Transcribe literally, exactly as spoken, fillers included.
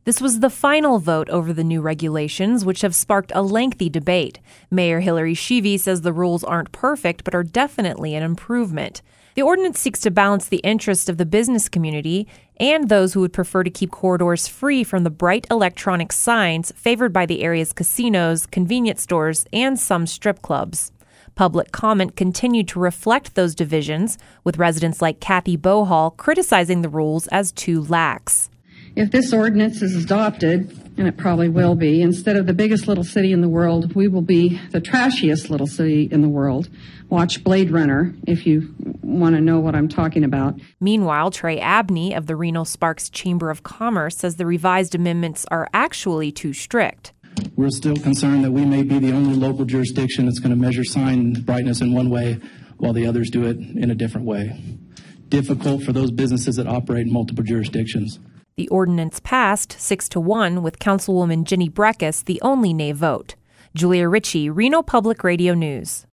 This was the final vote over the new regulations, which have sparked a lengthy debate. Mayor Hillary Sheevey says the rules aren't perfect, but are definitely an improvement. The ordinance seeks to balance the interests of the business community and those who would prefer to keep corridors free from the bright electronic signs favored by the area's casinos, convenience stores, and some strip clubs. Public comment continued to reflect those divisions, with residents like Kathy Bohall criticizing the rules as too lax. If this ordinance is adopted, and it probably will be, instead of the biggest little city in the world, we will be the trashiest little city in the world. Watch Blade Runner if you want to know what I'm talking about. Meanwhile, Trey Abney of the Reno-Sparks Chamber of Commerce says the revised amendments are actually too strict. We're still concerned that we may be the only local jurisdiction that's going to measure sign brightness in one way while the others do it in a different way. Difficult for those businesses that operate in multiple jurisdictions. The ordinance passed six to one, with Councilwoman Jenny Breckus the only nay vote. Julia Ritchie, Reno Public Radio News.